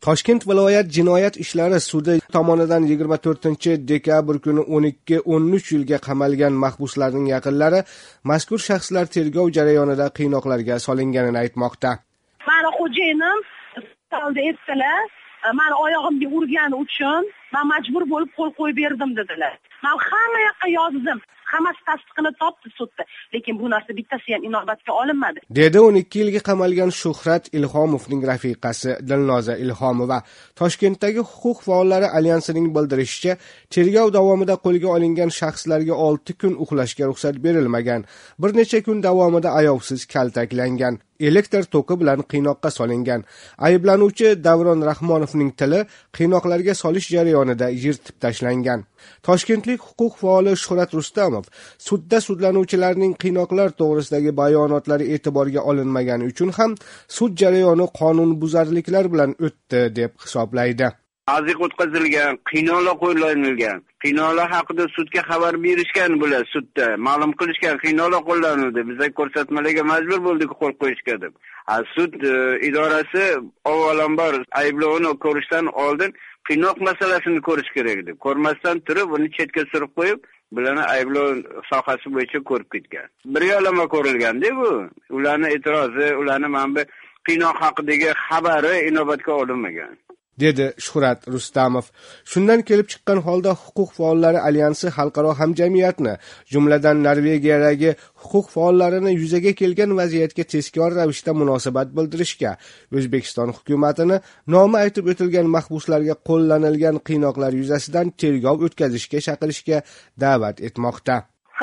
Toshkent viloyat jinoyat ishlari sudi tomonidan 24-dekabr kuni 12-13 yilga qamalgan mahbuslarning yaqinlari mazkur shaxslar tergov jarayonida qiynoqlarga solinganini aytmoqda. Meni xo'jayinim talda etdilar. Meni oyog'imga urgani uchun men majbur bo'lib qo'l qo'yib berdim dedilar. Men hamma yoqqa yozdim. Hammasi tasdiqini topdi sudda. Lekin bu narsa bittasi ham inobatga olinmadi. Dedi 12 yilga qamalgan Shuhrat Ilhomovning rafiqasi Dilnoza Ilhomova. Toshkentdagi huquq faollari alyansining bildirishicha, tergov davomida qo'lga olingan shaxslarga 6 kun uxlashga ruxsat berilmagan. Bir necha kun davomida ayovsiz kaltaklangan. Elektr toki bilan qiynoqqa solingan. Ayblanuvchi Davron Rahmonovning tili qiynoqlarga solish jarayonida yirtib tashlangan. Toshkentlik huquq faoli Shuhrat Rustamov sudda sudlanuvchilarning qiynoqlar to'g'risidagi bayonotlari e'tiborga olinmagani uchun ham sud jarayoni qonunbuzarliklar bilan o'tdi deb hisoblaydi. Aziq o'tkazilgan, qiynoqlar qo'llanilgan. Qiynoqlar haqida sudga xabar berishgan bular sudda, ma'lum qilishgan qiynoqlar qo'llanildi. Biz ko'rsatmalarga majbur bo'ldik qo'l qo'yishga deb. Sud idorasi avvalambor ayblovni ko'rishdan oldin qiynoq masalasini ko'rish kerak edi. Ko'rmasdan turib uni chetga surib qo'yib, bularni ayblov sohasi bo'yicha ko'rib ketgan. Bir yo'lama ko'rilganda bu, ularning e'tirozi, ularning manba qiynoq haqidagi xabari inobatga olinmagan. Dedi Shuhrat Rustamov. Shundan kelib chiqqan holda huquq faollari alyansi xalqaro hamjamiyatni, jumladan Norvegiyadagi huquq faollarini yuzaga kelgan vaziyatga tezkor ravishda munosabat bildirishga, O'zbekiston hukumatini nomi aytib o'tilgan mahbuslarga qo'llanilgan qiynoqlar yuzasidan tergov o'tkazishga chaqirishga da'vat etmoqda.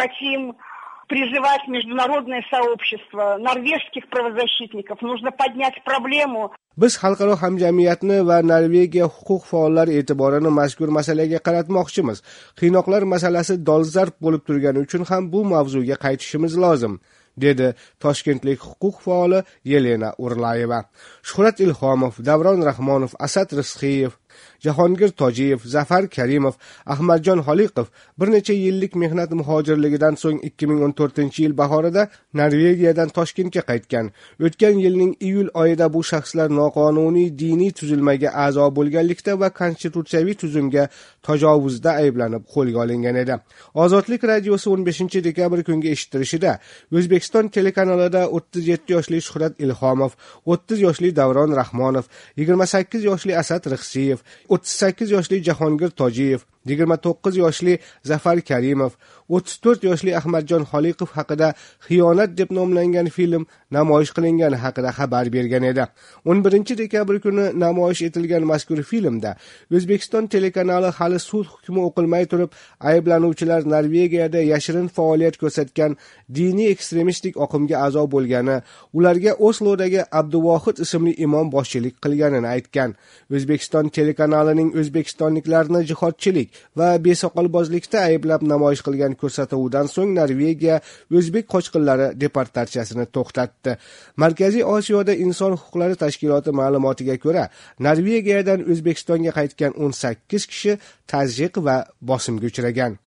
Призывать международное сообщество, норвежских правозащитников, нужно поднять проблему. Biz xalqaro hamjamiyatni va Norvegiya huquq faollari e'tiborini mazkur masalaga qaratmoqchimiz. Qiynoqlar masalasi dolzarb bo'lib turgani uchun ham bu mavzuga qaytishimiz lozim, dedi Toshkentlik huquq faoli Yelena Urlayeva. Shuhrat Ilhomov, Davron Rahmonov, Asad Rizqiyev, Jahongir Tojiyev, Zafar Karimov, Ahmadjon Xoliqov bir necha yillik mehnat muhojirligidan so'ng 2014-yil bahorida Norvegiyadan Toshkentga qaytgan. O'tgan yilning iyul oyida bu shaxslar noqonuniy diniy tuzilmaga a'zo bo'lganlikda va konstitutsiyaviy tuzumga tajovuzda ayblanib qo'lga olingan edi. Ozodlik radiosi 15-dekabr kungi eshittirishida O'zbekiston telekanalida 37 yoshli Shuhrat Ilhomov, 30 yoshli Davron Rahmonov, 28 yoshli Asad Rizqiyev, 38 yoshli Jahongir Tojiyev, 29 yoshli Zafar Karimov, 34 yoshli Ahmadjon Xoliqov haqida Xiyonat deb nomlangan film namoyish qilingani haqida xabar bergan edi. 11-dekabr kuni namoyish etilgan mazkur filmda O'zbekiston telekanali hali sud hukmi o'qilmay turib, ayblanuvchilar Norvegiyada yashirin faoliyat ko'rsatgan diniy ekstremistik oqimga a'zo bo'lgani, ularga Oslodagi Abduvohid ismli imom boshchilik qilganini aytgan. O'zbekiston telekanalining o'zbekistonliklarni jihodchilik va besoqolbozlikda ayblab namoyish qilgan ko'rsatuvidan so'ng Norvegiya o'zbek qochqinlari deportatsiyasini to'xtatdi. Markaziy Osiyoda inson huquqlari tashkiloti ma'lumotiga ko'ra, Norvegiyadan O'zbekistonga qaytgan 18 kishi tazyiq va bosimga uchragan.